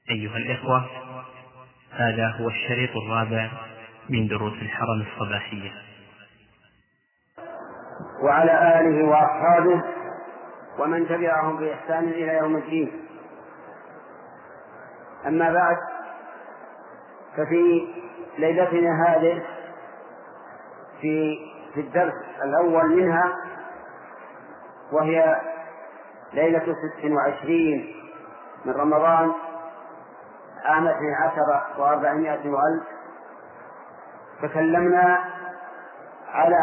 أيها الإخوة، هذا هو الشريط الرابع من دروس الحرم الصباحية. وعلى آله وأصحابه ومن تبعهم بإحسان إلى يوم الدين. أما بعد، ففي ليلتنا هذه في الدرس الأول منها، وهي ليلة 26 من رمضان عام 12 و400 وألف، تكلمنا على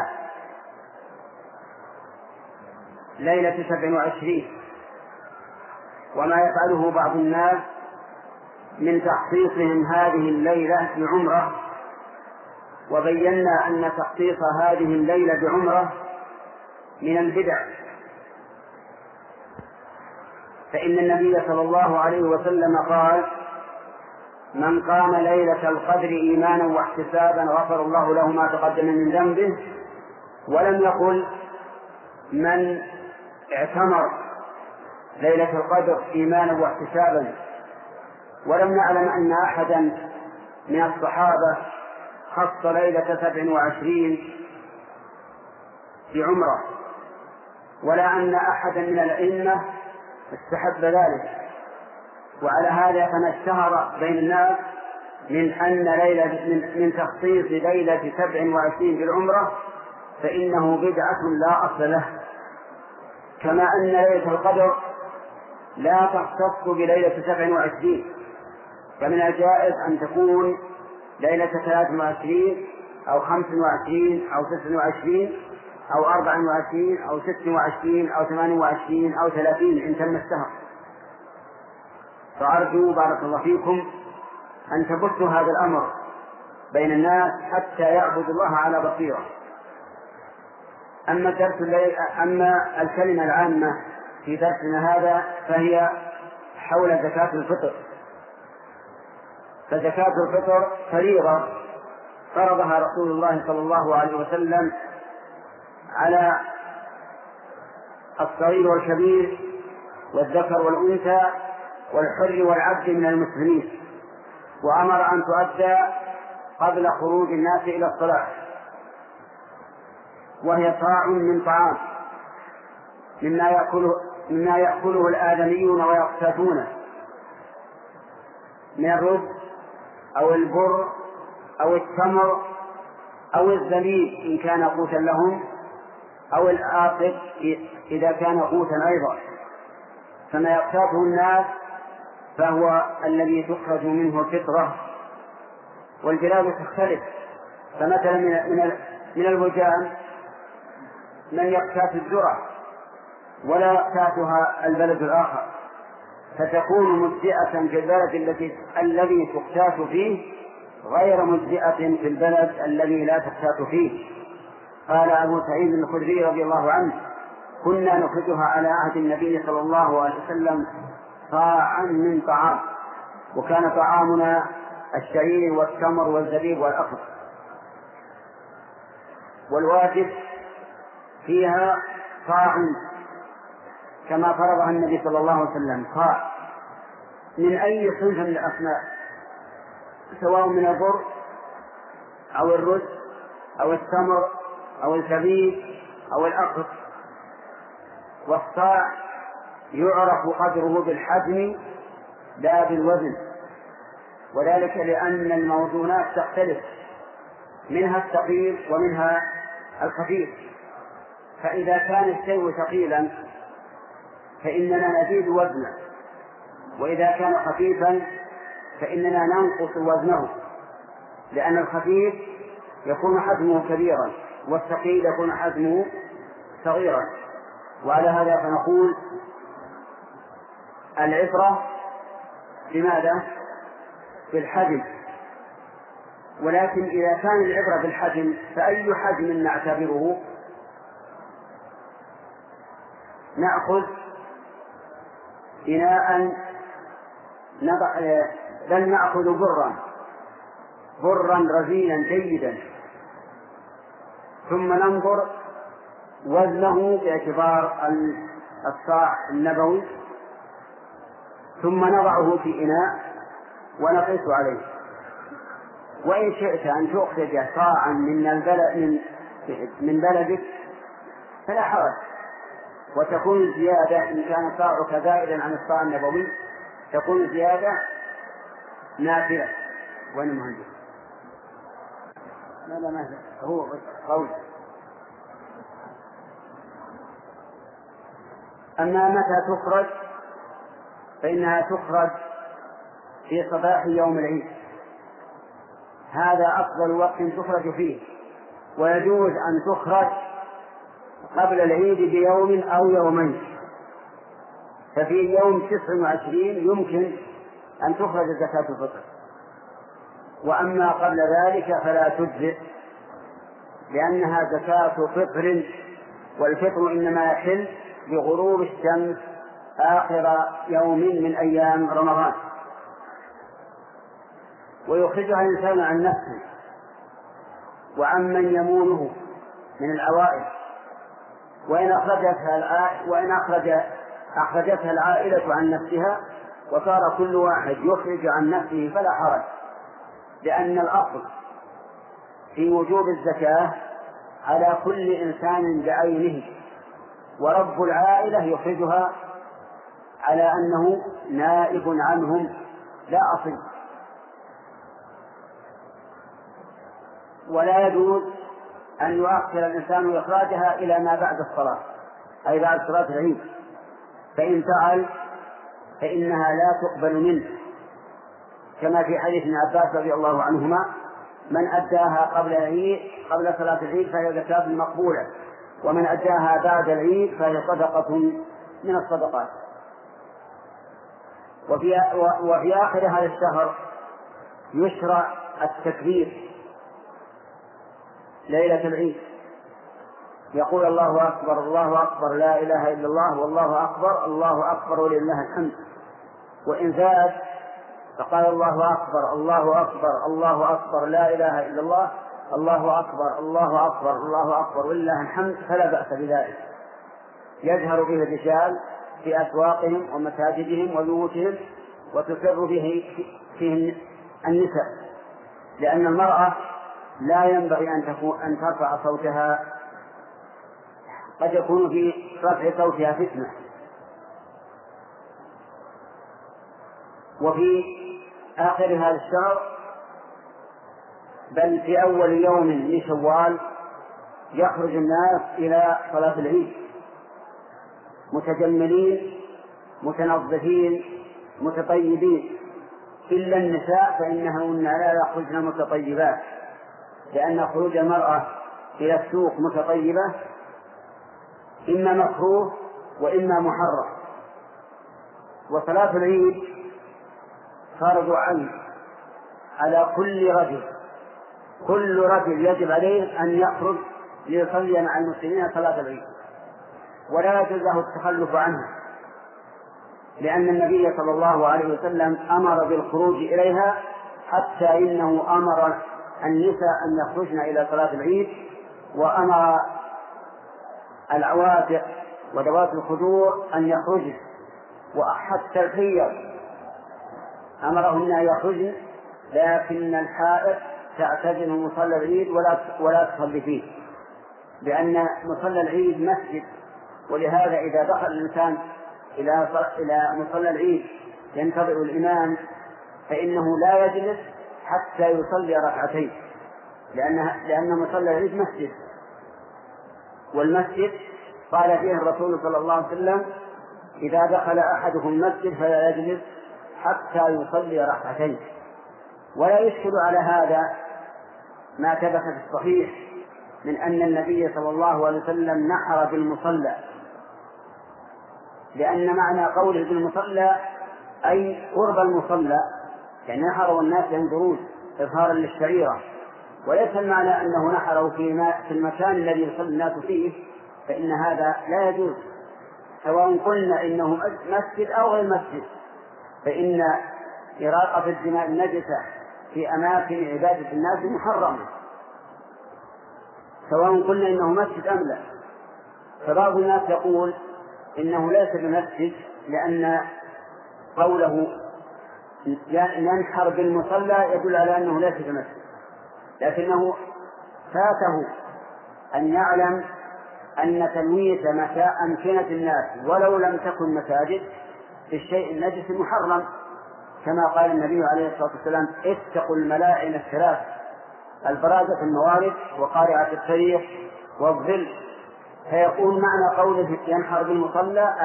ليلة 27 وما يفعله بعض الناس من تخصيصهم هذه الليلة بعمرة، وبينا أن تخصيص هذه الليلة بعمرة من البدع، فإن النبي صلى الله عليه وسلم قال: من قام ليلة القدر إيمانا واحتسابا غفر الله له ما تقدم من ذنبه. ولم يقل من اعتمر ليلة القدر إيمانا واحتسابا، ولم نعلم أن أحدا من الصحابة خص ليلة 27 بعمرة، ولا أن أحدا من الأئمة استحب ذلك. وعلى هذا فما اشتهر بين الناس من تخصيص ليلة 27 بالعمرة فإنه بدعة لا أصل له، كما أن ليلة القدر لا تختص بليلة 27، فمن الجائز أن تكون ليلة 23 أو 25 أو 29 أو 24 أو 26 أو 28 أو 30 إن تم الشهر. فأرجو بارك الله فيكم أن تبثوا هذا الأمر بين الناس حتى يعبدوا الله على بصيرة. أما الكلمة العامة في درسنا هذا فهي حول زكاة الفطر. فزكاة الفطر فريضة فرضها رسول الله صلى الله عليه وسلم على الصغير والكبير والذكر والأنثى والحر والعبد من المسلمين، وأمر أن تؤدى قبل خروج الناس إلى الصلاة، وهي صاع من طعام مما يأكله الآدميون ويقتاتونه من الرز أو البر أو التمر أو الزبيب إن كان قوتا لهم، أو الآقط إذا كان قوتا أيضا. فما يقتاته الناس فهو الذي تخرج منه الفطرة، والبلاد تختلف. فمثلا من الوجان من يقتات الذرة ولا يقتاتها البلد الآخر، فتكون مجزئة في البلد الذي تقتات فيه غير مجزئة في البلد الذي لا تقتات فيه. قال أبو سعيد الخدري رضي الله عنه: كنا نخرجها على عهد النبي صلى الله عليه وسلم صاعا من طعام، وكان طعامنا الشعير والتمر والزبيب والأقط. والواجب فيها صاع كما فرضها النبي صلى الله عليه وسلم، صاع من أي صنف من الأصناف، سواء من البر أو الرز أو التمر أو الزبيب أو الأقط. والصاع يعرف قدره بالحجم لا بالوزن، وذلك لأن الموزونات تختلف، منها الثقيل ومنها الخفيف. فإذا كان الشيء ثقيلا فإننا نزيد وزنه، وإذا كان خفيفا فإننا ننقص وزنه، لأن الخفيف يكون حجمه كبيرا والثقيل يكون حجمه صغيرا. وعلى هذا فنقول العبرة بماذا؟ بالحجم. ولكن إذا كان العبرة بالحجم فأي حجم نعتبره؟ نأخذ إناء بل نأخذ برا رزينا جيدا، ثم ننظر وزنه باعتبار الصاع النبوي، ثم نضعه في إناء ونقيس عليه. وإن شئت أن تخرج صاعا من بلدك فلا حرج، وتكون زيادة إن كان صاعك زائدا عن الصاع النبوي تكون زيادة نافلة. وين المهندس؟ ما هو قول. أما متى تخرج فإنها تخرج في صباح يوم العيد، هذا أفضل وقت تخرج فيه، ويجوز أن تخرج قبل العيد بيوم أو يومين. ففي يوم 29 يمكن أن تخرج زكاة الفطر، وأما قبل ذلك فلا تجزئ، لأنها زكاة فطر، والفطر إنما يحل بغروب الشمس آخر يوم من أيام رمضان. ويخرجها الإنسان عن نفسه وعمن يمونه من العوائل، وإن أخرجتها العائلة عن نفسها وصار كل واحد يخرج عن نفسه فلا حرج، لأن الأصل في وجوب الزكاة على كل إنسان بعينه، ورب العائلة يخرجها على أنه نائب عنهم لا أصل. ولا يجوز أن يؤخر الإنسان إخراجها إلى ما بعد الصلاة، أي بعد صلاة العيد، فإن فعل فإنها لا تقبل منه، كما في حديث ابن عباس رضي الله عنهما: من أداها قبل صلاة العيد فهي زكاة مقبولة، ومن أداها بعد العيد فهي صدقة من الصدقات. وفي آخر هذا الشهر يشرع التكبير ليلة العيد، يقول: الله أكبر الله أكبر لا إله إلا الله والله أكبر الله أكبر ولله الحمد. وإن زاد فقال: الله أكبر الله أكبر الله أكبر لا إله إلا الله الله أكبر الله أكبر الله أكبر ولله الحمد، فلا بأس بذلك، يجهر به الرجال في أسواقهم ومساجدهم وبيوتهم، وتسر فيه النساء، لأن المرأة لا ينبغي أن ترفع صوتها، قد يكون في رفع صوتها فتنة. وفي آخر هذا الشهر بل في أول يوم من شوال يخرج الناس إلى صلاة العيد متجملين متنظفين متطيبين، إلا النساء فإنهن لا يخرجن متطيبات، لأن خروج المرأة إلى السوق متطيبة إما مكروه وإما محرم. وصلاة العيد فرض عين على كل رجل يجب عليه أن يخرج ليصلي مع المسلمين صلاة العيد، ولا يجوز له التخلف عنها، لأن النبي صلى الله عليه وسلم أمر بالخروج إليها، حتى إنه أمر النساء أن يخرجن إلى صلاة العيد، وأمر العواتق وذوات الخدور أن يخرجن، وحتى الحيض أمرهن أن يخرجن، لكن الحائض تعتزل مصلى العيد ولا تصلي فيه، لأن مصلى العيد مسجد، ولهذا إذا دخل الإنسان إلى مصلى العيد ينتظر الإمام فإنه لا يجلس حتى يصلي ركعتين، لأن مصلى العيد مسجد، والمسجد قال فيه الرسول صلى الله عليه وسلم: إذا دخل أحدهم المسجد فلا يجلس حتى يصلي ركعتين. ولا يشكل على هذا ما ثبت في الصحيح من أن النبي صلى الله عليه وسلم نحر بالمصلى، لأن معنى قوله بالمصلى أي قرب المصلى، يعني نحر والناس ينظرون إظهارا للشعيرة، وليس المعنى أنه نحره في المكان الذي يصلي الناس فيه، فإن هذا لا يجوز، سواء قلنا إنه مسجد أو غير مسجد، فإن إراقة الدماء النجسة في أماكن عبادة الناس محرمة، سواء قلنا إنه مسجد أم لا. فبعض الناس يقول إنه ليس بمسجد، لأن قوله ينحر بالمصلى يدل على أنه ليس كمسجد، لكنه فاته أن يعلم أن تلويث أمكنة الناس ولو لم تكن مساجد بالشيء النجس محرم، كما قال النبي عليه الصلاة والسلام: اتقوا الملاعن الثلاث، البرازة في الموارد وقارعة الطريق والظل. فيكون معنى قوله ينحر بالمصلى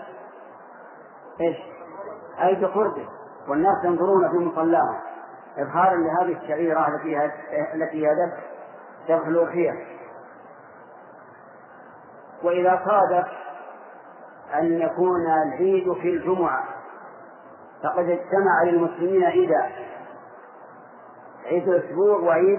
أي بقربه، والناس ينظرون في مصلاهم إظهارا لهذه الشعيرة التي هي ذبح الأضحية. وإذا صادف أن يكون العيد في الجمعة فقد اجتمع للمسلمين عيدان: عيد الأسبوع وعيد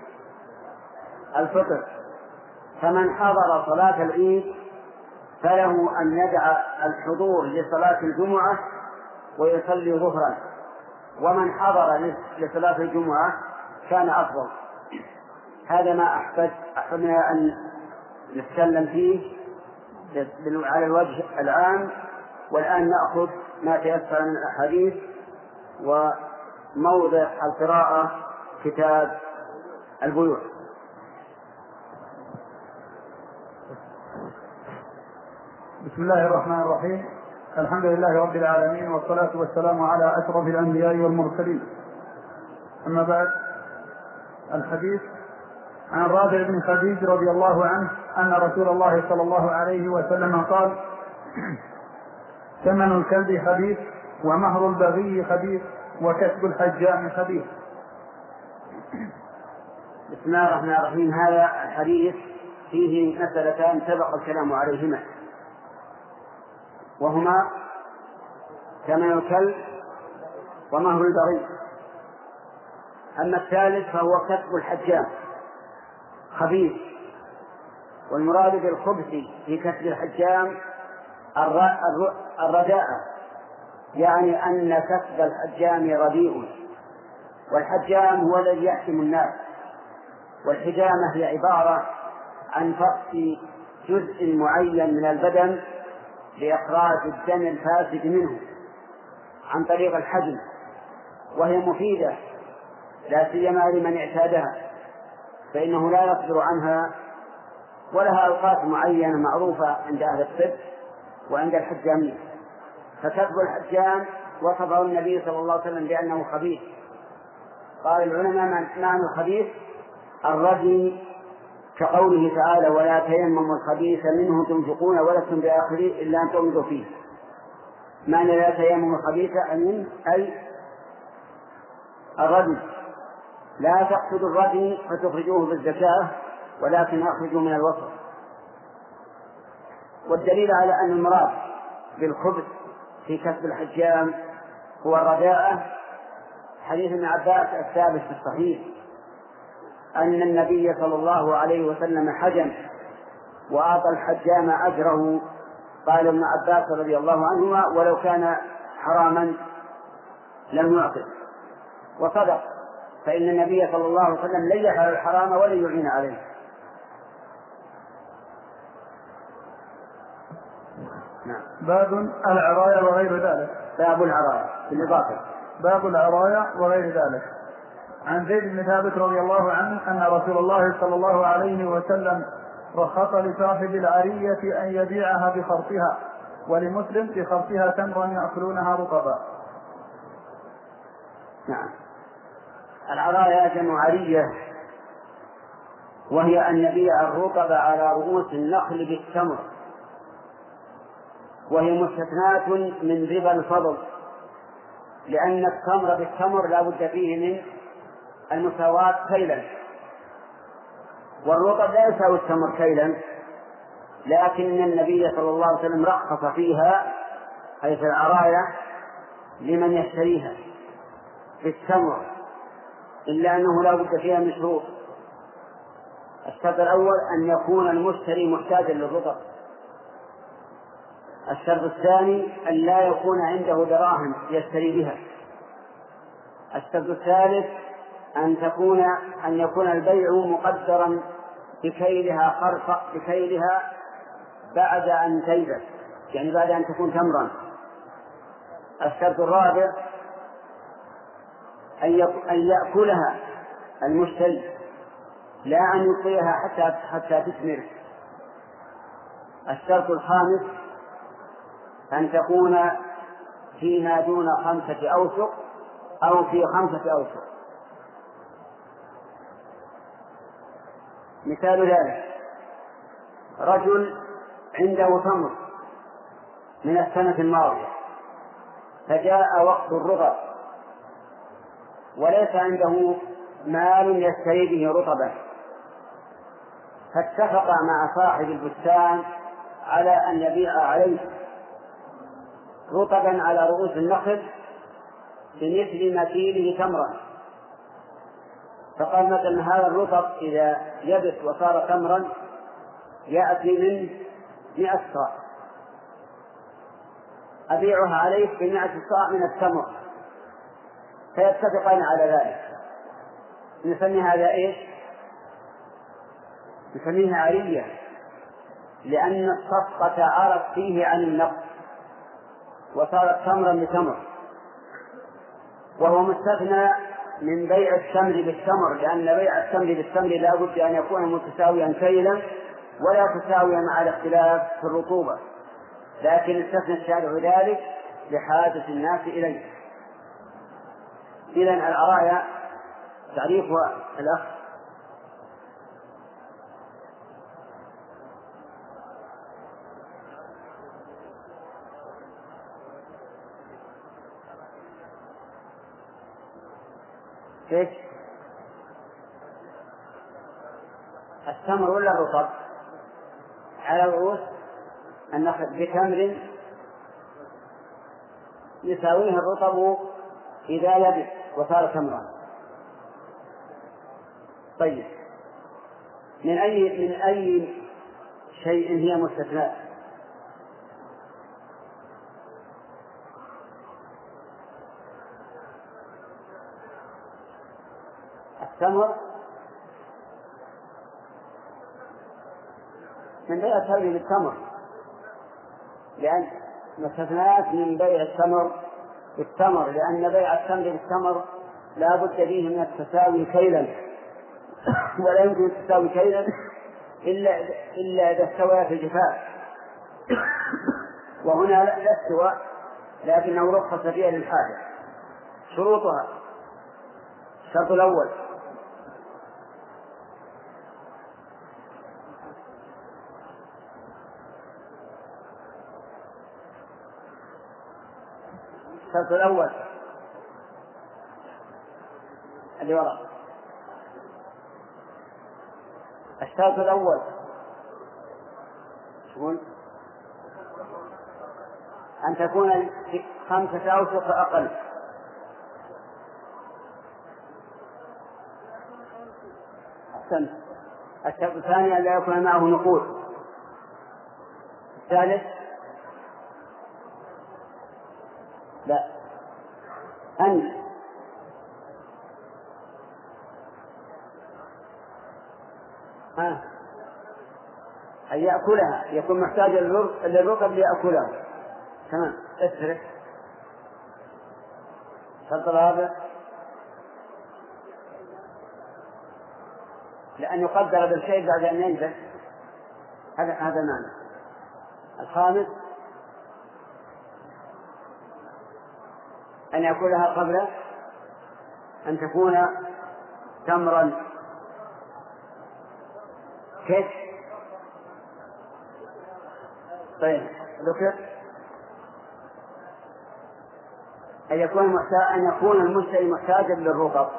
الفطر، فمن حضر صلاة العيد فله أن يدع الحضور لصلاة الجمعة ويصلي ظهرا، ومن حضر لصلاة الجمعة كان أفضل. هذا ما أحببنا أن نتكلم فيه على الوجه العام. والآن نأخذ ما تيسر من الأحاديث، وموضع القراءة كتاب البيوع. بسم الله الرحمن الرحيم. الحمد لله رب العالمين، والصلاة والسلام على أشرف الأنبياء والمرسلين. أما بعد، الحديث عن رافع بن خديج رضي الله عنه أن رسول الله صلى الله عليه وسلم قال: ثمن الكلب خبيث، ومهر البغي خبيث، وكسب الحجام خبيث. بسم الله الرحمن الرحيم. هذا الحديث فيه مسألتان سبق الكلام عليهما، وهما ثمن الكلب ومهر البغي. أما الثالث فهو كسب الحجام خبيث، والمراد بالخبث في كسب الحجام الرداءة، يعني أن كسب الحجام رديء، والحجام هو الذي يحكم الناس، والحجامة هي عبارة عن فقس جزء معين من البدن لإخراج الدم الفاسد منه عن طريق الحجم، وهي مفيدة لا سيما لمن اعتادها، فإنه لا يصبر عنها، ولها أوقات معينة معروفة عند أهل الطب وعند الحجامين. فكسب الحجام وصفه النبي صلى الله عليه وسلم بأنه خبيث. قال العلماء: معنى الخبيث الردي، كقوله تعالى: ولا تيمموا الخبيث منه تنفقون ولستم بآخره إلا أن تغمضوا فيه. معنى لا تيمموا الخبيث أي الردي، لا تقصدوا الردي فتخرجوه بالزكاة، ولكن أخرجوا من الوسط. والدليل على أن المراد بالخبث في كسب الحجام هو الرداءة حديث ابن عباس الثابت في الصحيح أن النبي صلى الله عليه وسلم حجم وأعطى الحجام أجره. قال ابن عباس رضي الله عنهما: ولو كان حراما لم يعطه. وصدق، فإن النبي صلى الله عليه وسلم لن يفعل الحرام ولن يعين عليه. نعم. باب العرايا وغير ذلك. باب العرايا بالإضافة. باب العرايا وغير ذلك. عن زيد بن ثابت رضي الله عنه أن رسول الله صلى الله عليه وسلم رخص لصاحب العرية أن يبيعها بخرصها، ولمسلم بخرصها تمرا يأكلونها رطبا. نعم. العرايا جمع عرية، وهي أن يبيع الرطب على رؤوس النخل بالتمر، وهي مستثناة من ربا الفضل، لأن التمر بالتمر لا بد فيه من المساواة كيلا، والرطب لا يساوي التمر كيلا، لكن النبي صلى الله عليه وسلم رخص فيها أي في العرايا لمن يشتريها بالتمر، إلا أنه لا بد فيها من شروط. الشرط الأول أن يكون المشتري محتاجا للرطب. الشرط الثاني أن لا يكون عنده دراهم يشتري بها. الشرط الثالث أن يكون البيع مقدرا بكيلها بعد أن تيبس، يعني بعد أن تكون تمرا. الشرط الرابع أن يأكلها المشتري، لا أن يبقيها حتى تثمر. الشرط الخامس أن تكون فيما دون 5 أوسق أو في 5 أوسق. مثال ذلك: رجل عنده تمر من السنة الماضية، فجاء وقت الرطب وليس عنده مال يشتري به رطبا، فاتفق مع صاحب البستان على أن يبيع عليه رطبا على رؤوس النخل بمثل مثيله تمرا. فقال مثلا: هذا الرطب إذا يبس وصار تمرا يأتي منه 100 صاع، أبيعها عليك ب100 صاع من التمر. فيتفقان على ذلك. نسمي هذا إيش؟ نسميها عرية، لأن الصفقة عرت فيه عن النقد وصارت تمرا بتمر، وهو مستثنى من بيع التمر بالتمر، لأن بيع التمر بالتمر لا بد أن يكون متساويا كيلا ولا تساويا مع الاختلاف في الرطوبة، لكن استثنى الشارع ذلك لحاجة الناس إليه. إذن العرايا تعريفها الأخ: كيف؟ التمر ولا الرطب على رؤوس النخل بتمر يساويه الرطب إذا يبس وصار تمرا. طيب، من أي شيء هي مستثناة؟ التمر من بيع التمر بالتمر، لأن مستثنات من بيع التمر بالتمر، لأن بيع التمر بالتمر لا بد فيه من التساوي كيلا، ولا يمكن التساوي كيلا إلا إذا استوى في الجفاف، وهنا لا استوى، لكنه رخص فيها للحاجة. شروطها: الشرط الأول اللي وراء. الشرط الأول أن تكون 5 أوسق أقل. أحسنت. الشرط الثاني أن لا يكون معه نقود. الثالث لا أن يأكلها، يكون محتاج للرطب ليأكلها. تمام. اسرع. الشرط الرابع لأن يقدر بالشيء بعد أن ينزل، هذا المعنى. الخامس أن يأكلها قبل أن تكون تمرا. كيف؟ طيب ذكر أن يكون المشتري محتاجا للرطب،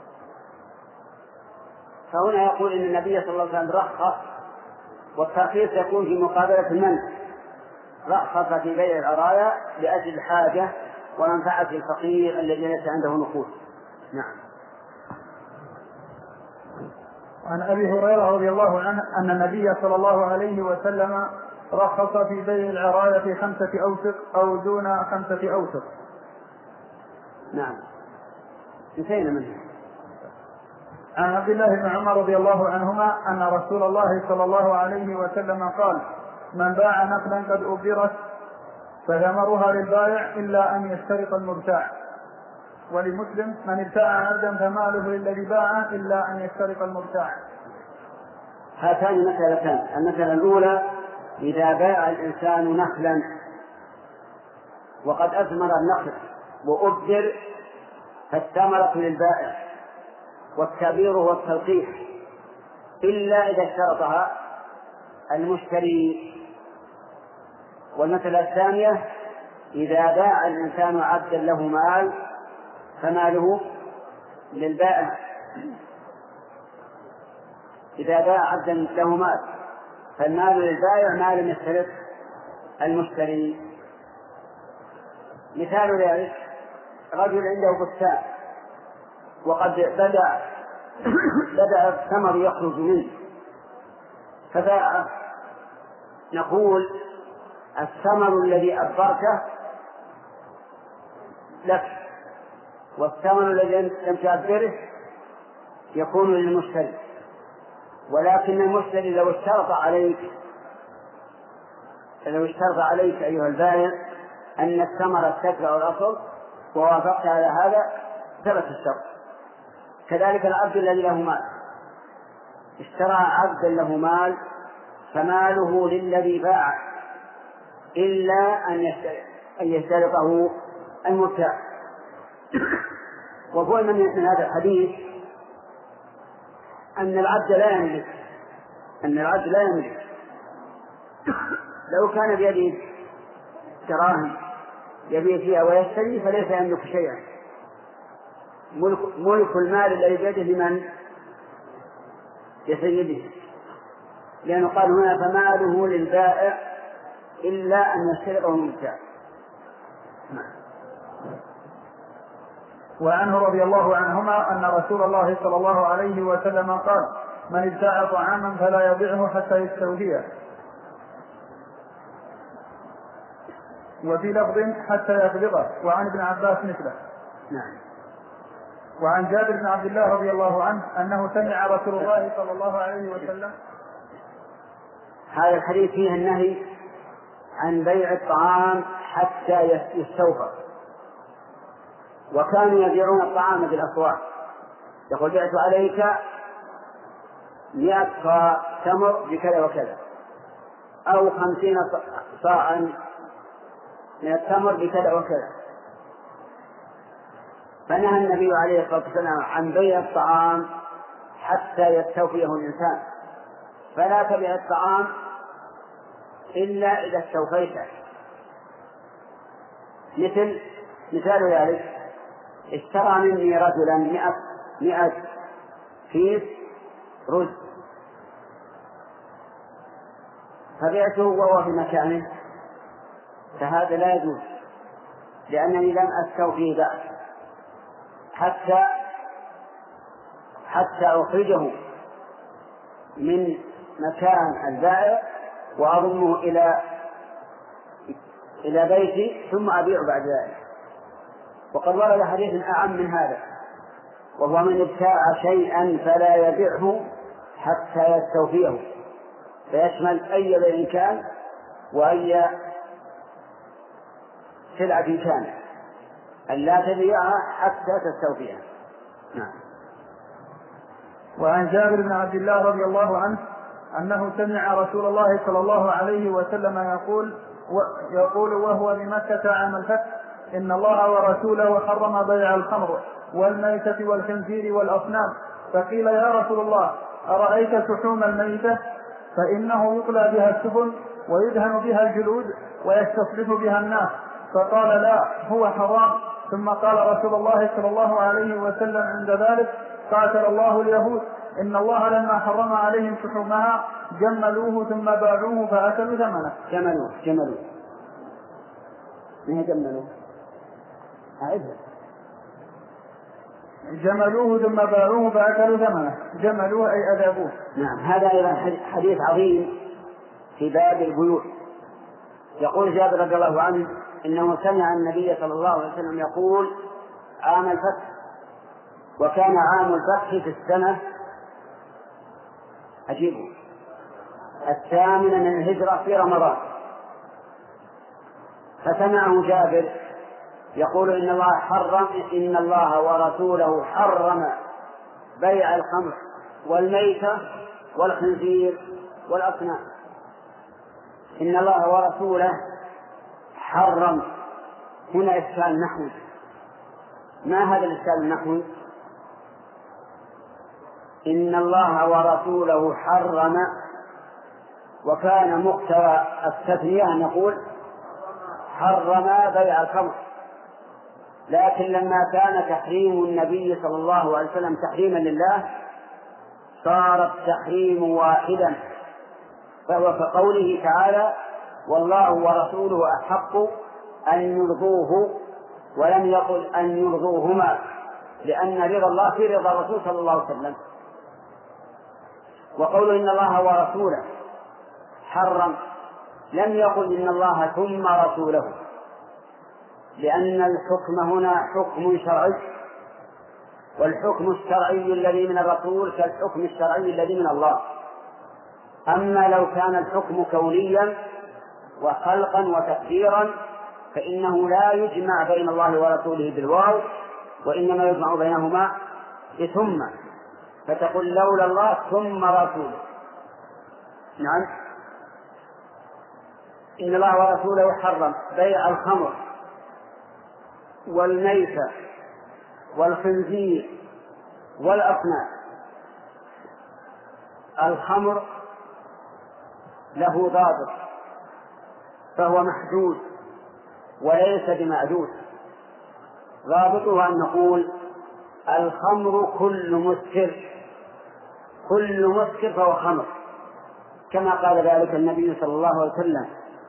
فهنا يقول إن النبي صلى الله عليه وسلم رخص، والترخيص يكون في مقابلة المنع. رخص في بيع العرايا لأجل الحاجة ومنفعة الفقير الذي ليس عنده نقود. نعم. عن أبي هريرة رضي الله عنه أن النبي صلى الله عليه وسلم رخص في بيع العرايا في 5 أوسق أو دون 5 أوسق. نعم. انتهينا منه. عن عبد الله بن عمر رضي الله عنهما أن رسول الله صلى الله عليه وسلم قال: من باع نخلا قد أبرت فثمرها للبائع إلا أن يشترط المبتاع. ولمسلم: من ابتاع عبدا فماله للذي باعه إلا أن يسترق المبتاع. هاتان مسألتان. المسألة الأولى: إذا باع الإنسان نخلا وقد أثمر النخل وأبدر، فالثمرة للبائع والتعبير هو التلقيح، إلا إذا اشترطها المشتري. والمسألة الثانية: إذا باع الإنسان عبدا له مال فماله للبائع. إذا باع عبدا له مال فالمال للبائع ما لم يشترط المشتري. مثال ذلك: رجل عنده بستان وقد بدأ الثمر يخرج منه فباع، نقول: الثمر الذي أبرته لك، والثمر الذي لم تأبره يكون للمشتري. ولكن المشتري لو اشترط عليك أيها البائع أن الثمرة تتبع الأصل ووافقت على هذا ثبت الشرط. كذلك العبد الذي له مال، اشترى عبدا له مال فماله للذي باع إلا أن يشترطه المبتاع. وفهم من هذا الحديث أن العبد لا يملك لو كان بيده دراهم يبيع فيها ويشتري فليس يملك شيئا. ملك المال الذي بيده لمن؟ لسيده، لأنه قال هنا: فماله للبائع إلا أن يشترطه المبتاع. وعنه رضي الله عنهما أن رسول الله صلى الله عليه وسلم قال: من ابتاع طعاما فلا يبيعه حتى يستوفيه. وفي لفظ: حتى يقبضه. وعن ابن عباس مثله. نعم. وعن جابر بن عبد الله رضي الله عنه أنه سمع رسول الله صلى الله عليه وسلم. هذا الحديث فيه النهي عن بيع الطعام حتى يستوفى، وكانوا يبيعون الطعام بالأسواق، يقول: بعت عليك 100 صاع تمر بكذا وكذا، أو 50 صاعا من التمر بكذا وكذا. فنهى النبي عليه الصلاة والسلام عن بيع الطعام حتى يستوفيه الإنسان، فلا تبيع الطعام إلا إذا استوفيته. مثال ذلك: اشترى مني رجلا 100 كيس رز، فبعته وهو في مكانه، فهذا لا يجوز، لأنني لم أستوفيه بعد حتى أخرجه من مكان البائع وأضمه إلى بيتي ثم أبيعه بعد ذلك. وقد ورد حديث أعم من هذا، وهو: من ابتاع شيئا فلا يبيعه حتى يستوفيه، فيشمل أي بيع كان وأي سلعة كان، أن لا تبيعها حتى تستوفيها. نعم. وعن جابر بن عبد الله رضي الله عنه أنه سمع رسول الله صلى الله عليه وسلم يقول وهو بمكة عام الفتح: إن الله ورسوله حرم بيع الخمر والميتة والخنزير والأصنام. فقيل: يا رسول الله، أرأيت شحوم الميتة؟ فإنه يطلى بها السفن ويدهن بها الجلود ويستصلح بها الناس. فقال: لا، هو حرام. ثم قال رسول الله صلى الله عليه وسلم عند ذلك: قاتل الله اليهود، إن الله لما حرم عليهم شحومها جملوه ثم باعوه فأكلوا ثمنه. جملوه ما جملوه أعيدها. جملوه ثم باعوه فأكلوا ثمنه. جملوه أي أذابوه. نعم. هذا أيضا حديث عظيم في باب البيوع. يقول جابر رضي الله عنه إنه سمع النبي صلى الله عليه وسلم يقول عام الفتح، وكان عام الفتح في السنة عجيب 8 من الهجرة في رمضان. فسمعه جابر يقول إن الله ورسوله حرم بيع الخمر والميتة والخنزير والأصنام. إن الله ورسوله حرم، هنا إشكال نحوي. ما هذا الإشكال النحوي؟ إن الله ورسوله حرم، وكان مقتضى التثنية أن نقول حرم بيع الخمر، لكن لما كان تحريم النبي صلى الله عليه وسلم تحريما لله صار التحريم واحدا، فهو كقوله تعالى: والله ورسوله أحق أن يرضوه، ولم يقل أن يرضوهما، لأن رضا الله في رضا الرسول صلى الله عليه وسلم. وقوله إن الله ورسوله حرم لم يقل إن الله ثم رسوله، لأن الحكم هنا حكم شرعي، والحكم الشرعي الذي من الرسول كالحكم الشرعي الذي من الله. أما لو كان الحكم كونيا وخلقا وتقديرا فإنه لا يجمع بين الله ورسوله بالواو، وإنما يجمع بينهما بثم، فتقول لولا الله ثم رسوله. نعم. إن الله ورسوله حرم بيع الخمر والميتة والخنزير والأصنام. الخمر له ضابط فهو محدود وليس بمعدود. ضابطه أن نقول الخمر كل مسكر فهو خمر، كما قال ذلك النبي صلى الله عليه وسلم.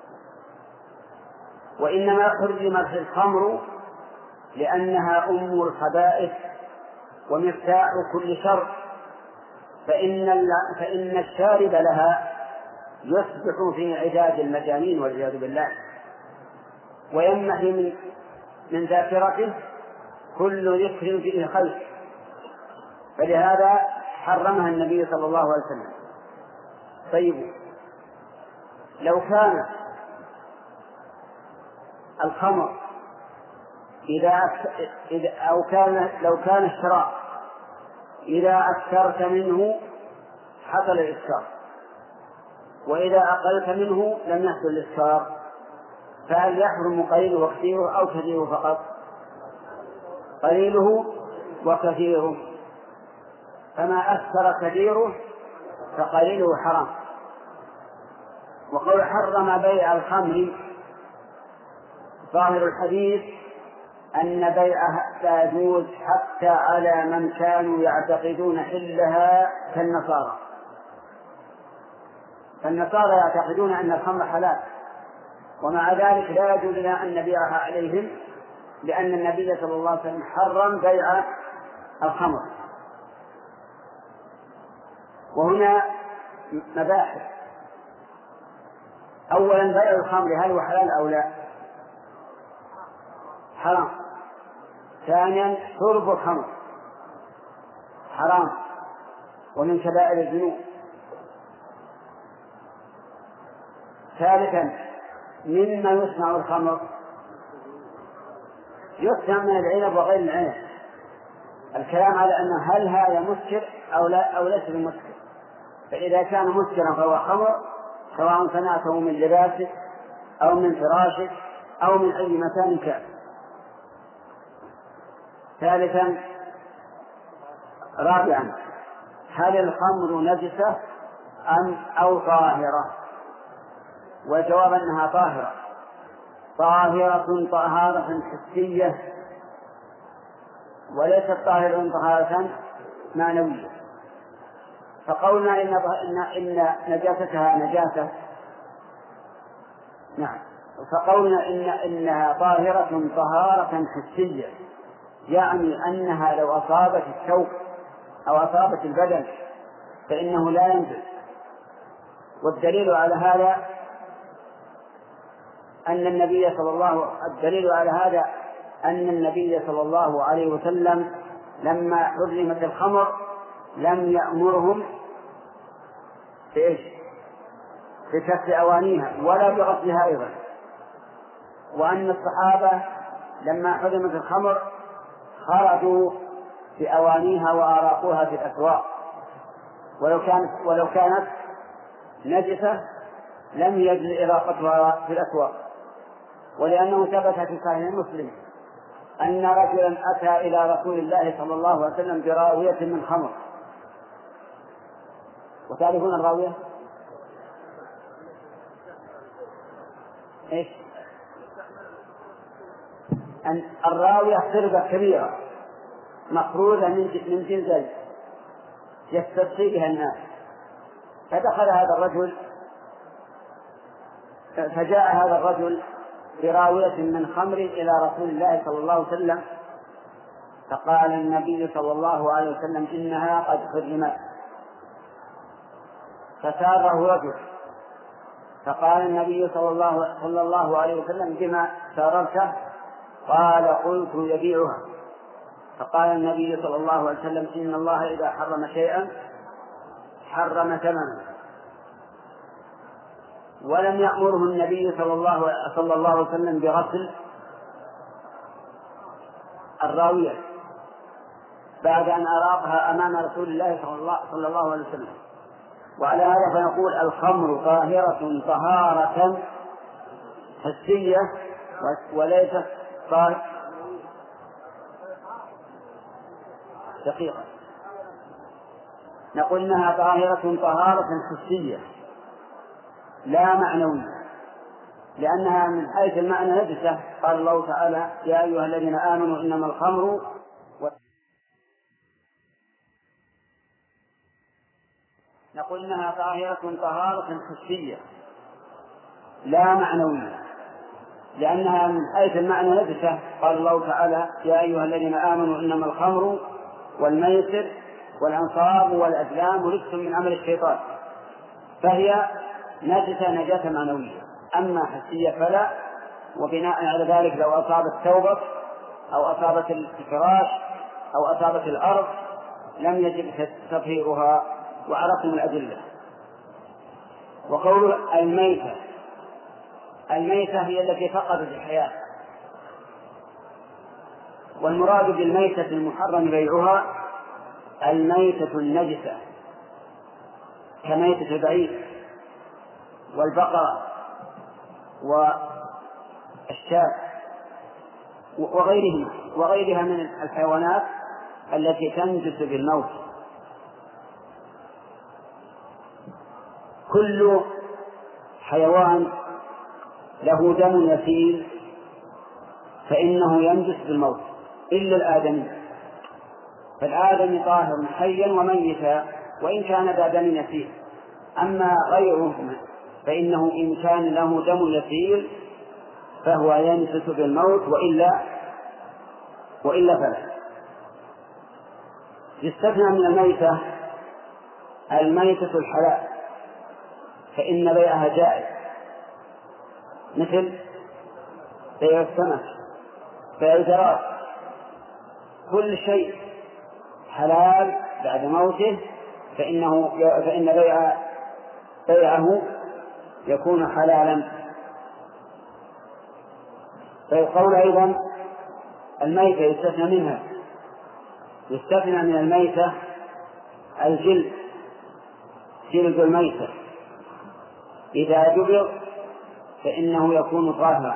وإنما حرمت الخمر لأنها أم الخبائث ومفتاح كل شر، فإن الشارب لها يصبح في عداد المجانين والعياذ بالله، ويمحي من ذاكرته كل ذكر فيه خير، فلهذا حرمها النبي صلى الله عليه وسلم. طيب، لو كان الخمر لو كان الشراب إذا أكثرت منه حصل الإسكار، وإذا أقلت منه لم يحصل الإسكار، فهل يحرم قليله وكثيره أو كثيره فقط؟ قليله وكثيره، فما أكثر كثيره فقليله حرام. وقول حرم بيع الخمر ظاهر الحديث أن بيعها لا يجوز حتى على من كانوا يعتقدون حلها كالنصارى. فالنصارى يعتقدون أن الخمر حلال، ومع ذلك لا يجوز لنا أن نبيعها عليهم، لأن النبي صلى الله عليه وسلم حرم بيع الخمر. وهنا مباحث: أولا بيع الخمر هل هو حلال أو لا؟ حرام. ثانيا شرب الخمر حرام ومن كبائر الذنوب. ثالثا مما يصنع الخمر يصنع من العنب وغير العنب. الكلام على أن هل هذا مسكر أو لا أو ليس بمسكر، فإذا كان مسكرا فهو خمر سواء صنعته من لباسك أو من فراشك أو من أي مكان كان. ثالثا رابعا هل الخمر نجسة أو طاهرة؟ والجواب أنها طاهرة طهارة حسية، وليست طاهرة طهارة معنوية. فقولنا إن نجاستها نجاسة، نعم، فقولنا إنها طاهرة طهارة حسية يعني أنها لو أصابت الشوك أو أصابت البدن فإنه لا ينجس. والدليل على هذا أن النبي صلى الله عليه وسلم لما حرمت الخمر لم يأمرهم بكسر أوانيها ولا بغسلها أيضا، وأن الصحابة لما حرمت الخمر خرجوا بأوانيها وأراقوها في الأسواق، ولو كانت نجسة لم يجز إراقتها في الأسواق، ولأنه ثبت في صحيح مسلم أن رجلا أتى إلى رسول الله صلى الله عليه وسلم براوية من خمر. وتعرفون الراوية؟ إيش؟ أن الراوية قربة كبيرة مفروضة من جلد يستسقي بها الناس. فجاء هذا الرجل براوية من خمر إلى رسول الله صلى الله عليه وسلم، فقال النبي صلى الله عليه وسلم إنها قد حرمت. فساره رجل، فقال النبي صلى الله عليه وسلم بما ساررته؟ قال قلت يبيعها. فقال النبي صلى الله عليه وسلم إن الله إذا حرم شيئا حرم ثمنه. ولم يأمره النبي صلى الله عليه وسلم بغسل الراوية بعد أن أراقها أمام رسول الله صلى الله عليه وسلم. وعلى هذا فنقول الخمر طاهرة طهارة حسية وليست دقيقة. نقول إنها طاهرة طهارة حسية لا معنوية، لأنها من حيث المعنى نجسة. قال الله تعالى يا أيها الذين آمنوا إنما الخمر نقول إنها طاهرة طهارة حسية لا معنوية، لأنها من حيث المعنى نجسة. قال الله تعالى يا أيها الذين آمنوا إنما الخمر والميسر والأنصاب والأزلام رجس من عمل الشيطان، فهي نجسة نجاسة معنوية. أما حسية فلا. وبناء على ذلك لو أصابت ثوبك أو أصابت الفراش أو أصابت الأرض لم يجب تطهيرها، وعرفتم الأدلة. وقول الميتة هي التي فقدت الحياة، والمراد بالميتة المحرم بيعها الميتة النجسة كميتة البعير والبقرة والشاة وغيرها من الحيوانات التي تنجس بالموت. كل حيوان له دم يسيل فإنه ينجس بالموت إلا الآدمي، فالآدمي طاهر حيا وميتا وإن كان ذا دم يسيل. أما غيره فإنه إن كان له دم يسيل فهو ينجس بالموت وإلا فلا. يستثنى من الميتة الحلال، فإن بيعها جائز، مثل بيع السمك، بيع الجراد، كل شيء حلال بعد موته فإن بيعه يكون حلالا. فيقول أيضا الميتة يستثنى من الميتة الجلد، جلد الميتة إذا جبر فإنه يكون طاهرا،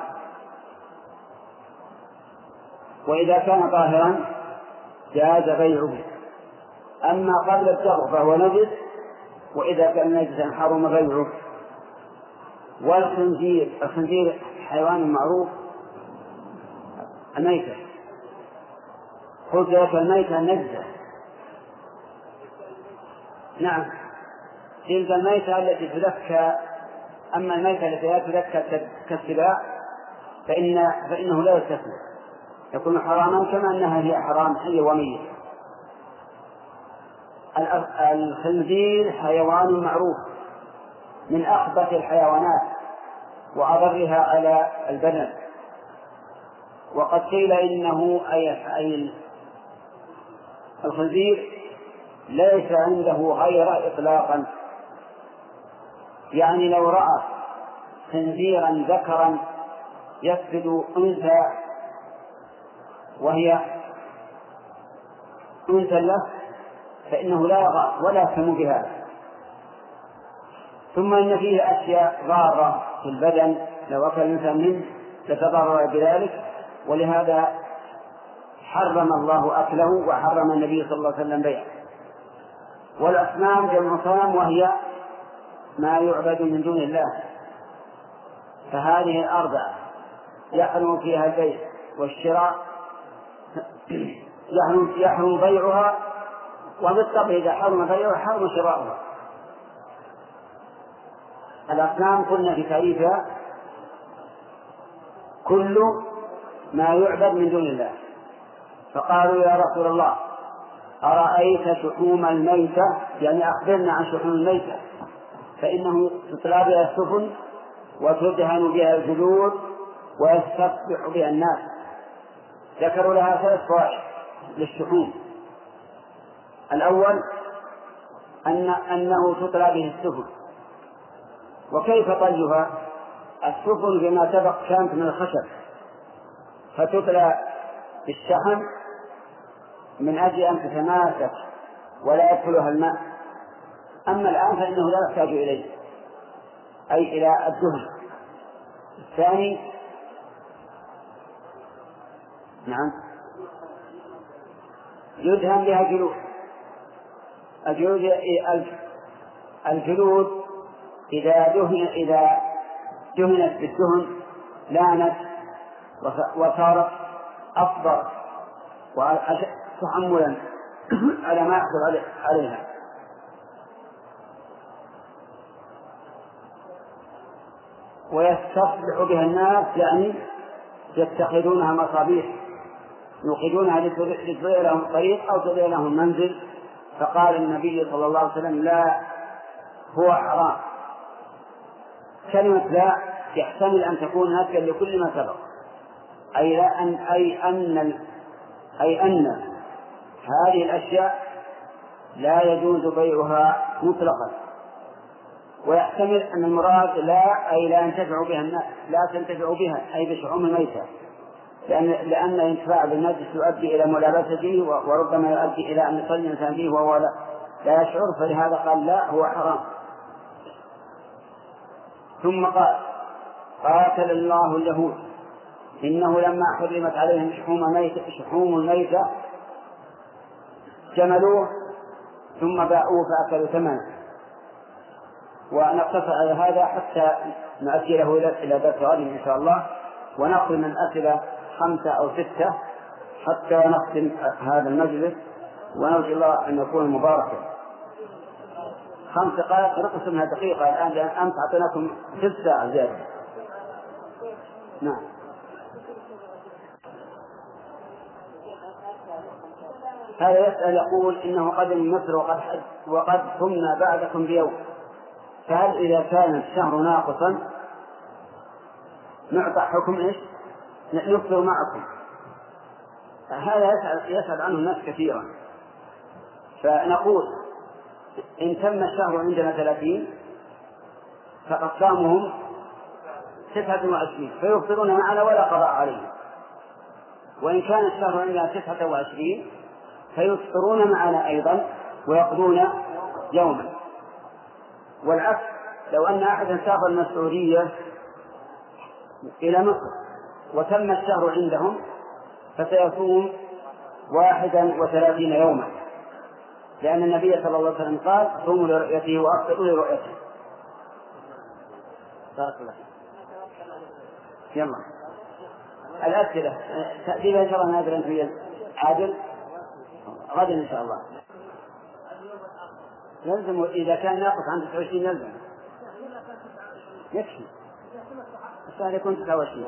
وإذا كان طاهرا جاز بيعه. أما قبل الجبر فهو نجس، وإذا كان نجسا حرم بيعه. الخنزير حيوان معروف الميتة، قلت لك الميتة نجسة. نعم، جلد الميتة التي تذكى. أما الميتة التي لا تذكى كالسباع فإنه لا يستثنى، يكون حراما كما أنها هي حرام حي وميت. الخنزير حيوان معروف من أخبث الحيوانات وأضرها على البدن، وقد قيل إنه أي الخنزير ليس عنده غير إطلاقا، يعني لو رأى خنزيرا ذكرا يفسد أنثى وهي أنثى له فإنه لا يغار ولا يهتم بها. ثم إن فيه أشياء ضارة في البدن لو أكل الإنسان منه لتضرر بذلك، ولهذا حرم الله أكله وحرم النبي صلى الله عليه وسلم بيعه. والأصنام جمع صنم وهي ما يعبد من دون الله، فهذه الأربعة يحرم فيها البيع والشراء، يحرم بيعها، وبالطبع إذا حرم بيعها حرم شراؤها. الأصنام قلنا في تعريفها كل ما يعبد من دون الله. فقالوا يا رسول الله أرأيت شحوم الميتة، يعني أخبرنا عن شحوم الميتة، فإنه تطلى بها السفن وتدهن بها الجلود ويستفتح بها الناس. ذكروا لها 3 فوائد للشحوم. الأول أنه تطلى به السفن. وكيف طلها؟ السفن فيما سبق كانت من الخشب فتطلى بالشحم من أجل أن تتماسك ولا يدخلها الماء. أما الآن فإنه لا يحتاج إليه، أي إلى الدهن. الثاني نعم يدهن بها الجلود إذا دهنت بالدهن لانت وصارت أفضل تحملا على ما يحصل عليها. ويستصلح بها الناس، يعني يتخذونها مصابيح يوقدونها لتضيء لهم الطريق أو تضيء لهم المنزل. فقال النبي صلى الله عليه وسلم لا، هو حرام. كلمة لا يحتمل أن تكون نافية لكل ما سبق، أي أن هذه الأشياء لا يجوز بيعها مطلقا. ويحتمل أن المراد لا أي لا ينتفع بها الناس، لا تنتفع بها أي بشحوم الميتة، لأن الانتفاع بالنجس يؤدي إلى ملابسته وربما يؤدي إلى أن يصلي الإنسان به وهو لا يشعر، فلهذا قال لا، هو حرام. ثم قال قاتل الله اليهود إنه لما حرمت عليهم شحوم الميتة جملوه ثم باعوه فأكلوا ثمنه. ونقتصر على هذا حتى نؤجله إلى درس غد إن شاء الله، ونأخذ من الأسئلة 5 أو 6 حتى نختم هذا المجلس، ونرجو الله أن يكون مباركا. 5 دقائق نقسمها دقيقة الآن، لأن أمس أعطيناكم 6 ساعة زيادة. نعم. هذا يسأل يقول إنه قدم مصر وقد قمنا بعدكم بيوم، فهل إذا كان الشهر ناقصا نعطى حكم إيش؟ نفطر معكم؟ هذا يسأل عنه الناس كثيرا. فنقول إن تم الشهر عندنا 30 فأقسامهم 29 فيفطرون معنا ولا قضاء عليهم، وإن كان الشهر عندنا 29 فيفطرون معنا أيضا ويقضون يوما. والعكس لو أن أحدا سافر من السعودية إلى مصر وتم الشهر عندهم فسيصوم 31 يوما، لأن النبي صلى الله عليه وسلم قال صوموا لرؤيته وأفطروا لرؤيته. يلا الأسئلة تأتي إن شاء الله نادرا في عادل غدا إن شاء الله. يلزم إذا كان ناقص عن 29 يلزم يكفي، السهل يكون 29.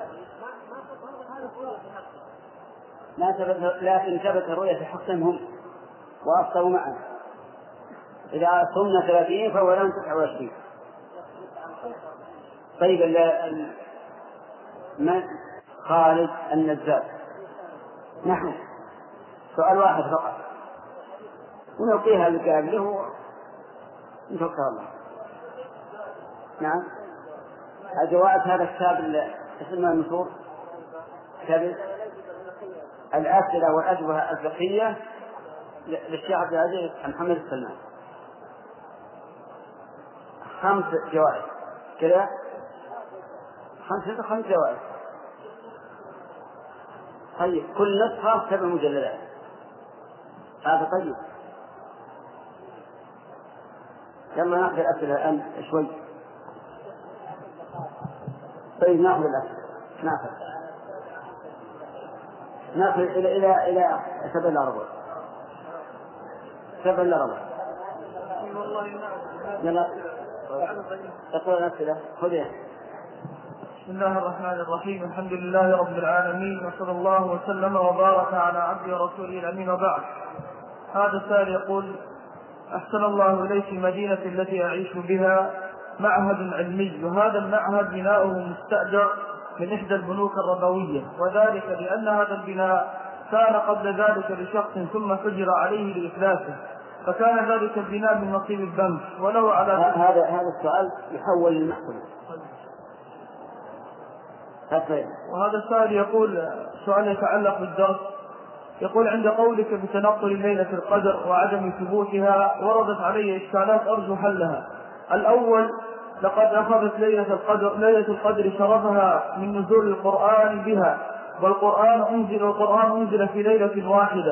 لكن ثبت رؤية حقهم هم وأفطروا معنا. إذا صمنا 30 فهو الآن 29. طيب من خالد النزال؟ نحن سؤال واحد فقط ونعطيها لقابله نتوكل الله. نعم الجوائز هذا الكتاب اسمه المشهور كتاب الأسئلة والأجوبة الفقهية للشيخ عبد العزيز محمد السلمان 5 جوائز كذا، 5 جوائز. طيب كل نسخة 7 مجلدات، هذا طيب. يلا نأخذ الأسئلة الآن شوي. طيب نأخذ الأسئلة، نأخذ إلى 7 إلا ربع. يلا اقرأ الأسئلة. خذها. بسم الله الرحمن الرحيم. الحمد لله رب العالمين، وصلى الله وسلم وبارك على عبده ورسوله الأمين، وبعد. هذا السائل يقول: أحسن الله إليك المدينة التي أعيش بها معهد علمي، وهذا المعهد بناؤه مستأجر من إحدى البنوك الربوية، وذلك لأن هذا البناء كان قبل ذلك لشخص ثم حجر عليه لإفلاسه، فكان ذلك البناء من نصيب البنك، ولو على هذا السؤال يحول للمحكمة. وهذا السائل يقول سؤال يتعلق بالدرس، يقول: عند قولك بتنقل ليلة القدر وعدم ثبوتها وردت علي إشكالات أرجو حلها. الأول: لقد أخذت ليلة القدر شرفها من نزول القرآن بها، والقرآن أنزل في ليلة واحدة،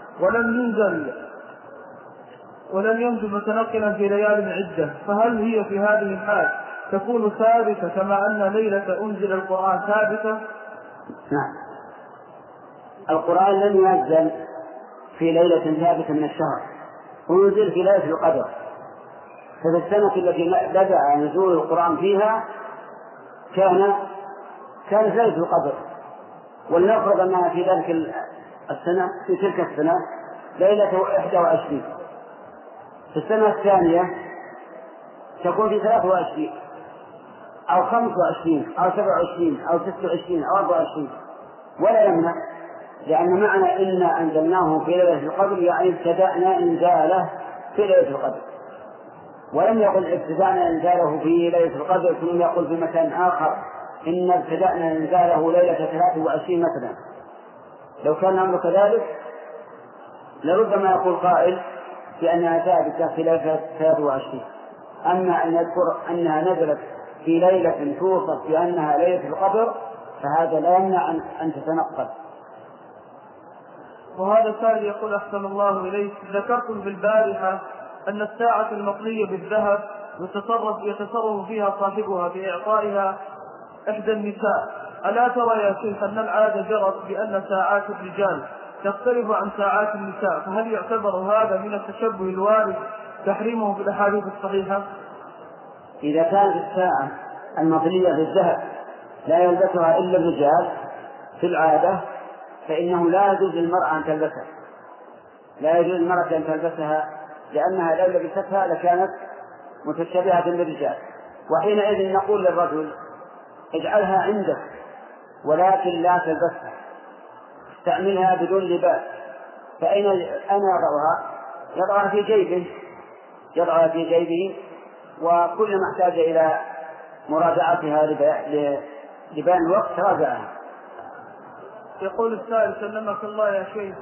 ولم ينزل متنقلا في ليال عدة، فهل هي في هذه الحال تكون ثابتة كما أن ليلة أنزل القرآن ثابتة؟ نعم، القرآن لم ينزل في ليلة ثابتة من الشهر، أنزل في ليلة القدر، ففي السنة التي بدأ نزول القرآن فيها كانت ليلة القدر، ولنفرض أنها في تلك السنة ليلة 21، في السنة الثانية تكون في 23 أو 25 أو 27 أو 26 أو 24، ولا يمنع، لأن معنى إنا أنزلناه في ليلة القدر يعني ابتدأنا إنزاله في ليلة القدر، ولم يقل ابتدأنا إنزاله في ليلة القدر ثم يقول في مكان آخر إن ابتدأنا إنزاله ليلة 23 مثلا. لو كان الأمر كذلك لربما يقول قائل بأنها ثابتة في ليلة 23، أما أن يذكر أنها نزلت في ليلة توصف بأنها ليلة القدر فهذا لا يمنع أن تتنقل. وهذا السائل يقول: أحسن الله إليك، ذكرتم بالبارحة أن الساعة المقلية بالذهب يتصرف فيها صاحبها بإعطائها إحدى النساء، ألا ترى يا شيخ أن العادة جرت بأن ساعات الرجال تختلف عن ساعات النساء، فهل يعتبر هذا من التشبه الوارد تحريمه في الأحاديث الصحيحة؟ إذا كانت الساعة المقلية بالذهب لا يلبسها إلا الرجال في العادة فإنه لا يجوز للمرأة أن تلبسها، لا يجوز للمرأة أن تلبسها، لأنها لو لبستها لكانت متشابهة بالرجال، وحينئذ نقول للرجل: اجعلها عندك ولكن لا تلبسها، استعملها بدون لباس. فأين أنا يضعها في جيبه، وكل ما احتاج إلى مراجعتها لبيان الوقت راجعها. يقول السائل: سلمك الله يا شيخ،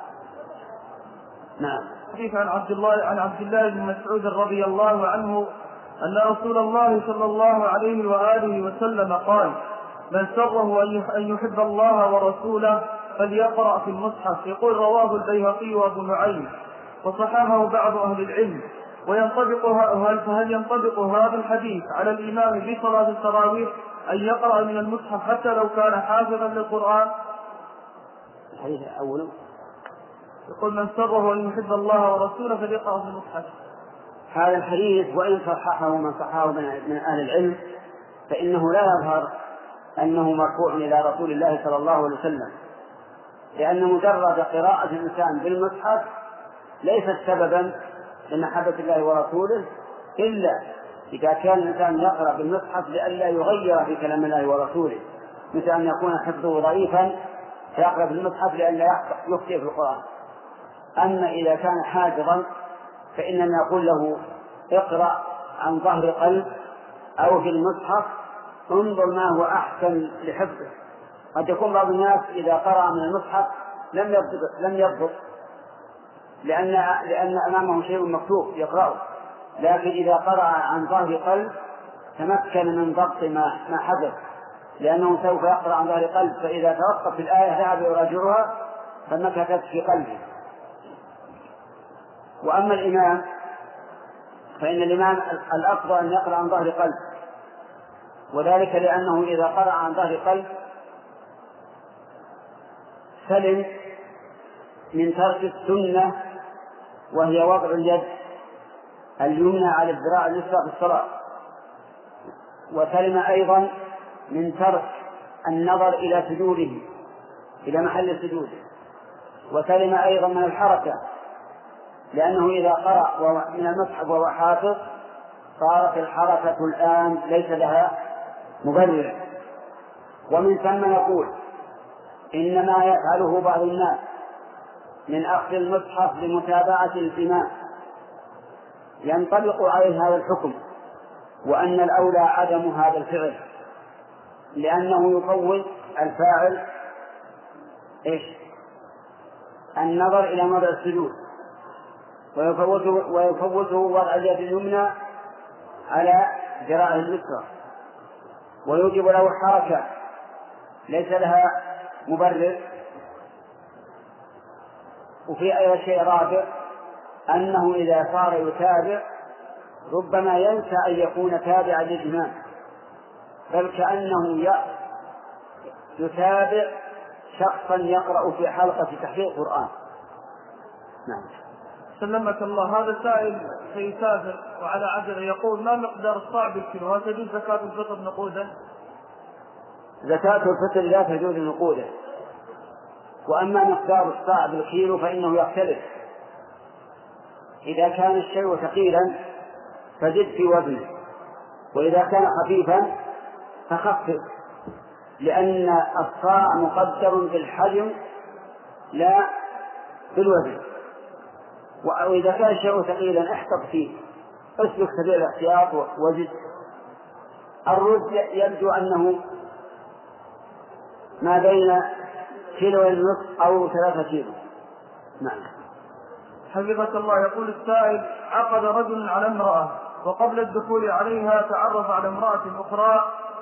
نعم، حديث عن عبد الله بن مسعود رضي الله عنه أن رسول الله صلى الله عليه وآله وسلم قال: من سره أن يحب الله ورسوله فليقرأ في المصحف. يقول: رواه البيهقي وابو نعيم وصححه بعض أهل العلم. فهل ينطبق هذا الحديث على الإمام في صلاة التراويح أن يقرأ من المصحف حتى لو كان حافظا للقرآن؟ الحديث أوله يقول: من سره أن يحب الله ورسوله فليقرأ في المصحف. هذا الحديث وإن صححه من صححه من أهل العلم فإنه لا يظهر أنه مرفوع إلى رسول الله صلى الله عليه وسلم، لأن مجرد قراءة الإنسان بالمصحف ليست سببا لمحبة الله ورسوله، إلا إذا كان الإنسان يقرأ بالمصحف لئلا يغير في كلام الله ورسوله، مثل أن يكون حفظه ضعيفا فيقرأ بالمصحف لئلا يخطئ في القرآن. أما إذا كان حافظا فإننا نقول له: اقرأ عن ظهر قلب أو في المصحف، انظر ما هو أحسن لحفظه. قد يكون بعض الناس إذا قرأ من المصحف لم يضبط لأن أمامه شيء مكتوب يقرأه، لكن إذا قرأ عن ظهر قلب تمكن من ضبط ما حدث، لأنه سوف يقرأ عن ظهر قلب، فإذا توقف في الآية ذهب يراجعها فمكثت في قلبه. وأما الإمام فإن الإمام الأفضل أن يقرأ عن ظهر قلب، وذلك لأنه إذا قرأ عن ظهر قلب سلم من ترك السنة وهي وضع اليد اليمنى على الذراع اليسرى في الصلاة، وسلم أيضا من ترك النظر إلى سجوده إلى محل سجوده، وسلم أيضا من الحركة، لأنه إذا قرأ من المصحف وهو حافظ صارت الحركة الآن ليس لها مبرر. ومن ثم نقول إن ما يفعله بعض الناس من أخذ المصحف لمتابعة الإمام ينطبق عليه هذا الحكم، وأن الأولى عدم هذا الفعل، لأنه يفوت الفاعل النظر إلى موضع السجود، ويفوته وضع اليد اليمنى على ذراعه اليسرى، ويوجب له حركة ليس لها مبرر. وفي أي شيء رابع أنه إذا صار يتابع ربما ينسى أن يكون تابعا للإمام، بل كأنه يتابع شخصا يقرأ في حلقة تحفيظ القرآن. نعم. سلمك الله. هذا سائل سيسافر وعلى عجل يقول: ما مقدار الصاع بالكيلو؟ هل تجوز زكاة الفطر نقودا؟ زكاة الفطر لا تجوز نقودا، وأما مقدار الصاع بالكيلو فإنه يختلف. إذا كان الشيء ثقيلا فزد في وزنه، وإذا كان خفيفا فخفف، لأن الصاع مقدر بالحجم لا بالوزن. وإذا كان الشيء ثقيلا احتط فيه، اسلك سبيل الاحتياط وزد. الرز يبدو أنه ما بين كيلو ونصف أو 3 كيلو. نعم. حفظك الله. يقول السائل: عقد رجل على امرأة، وقبل الدخول عليها تعرف على امرأة أخرى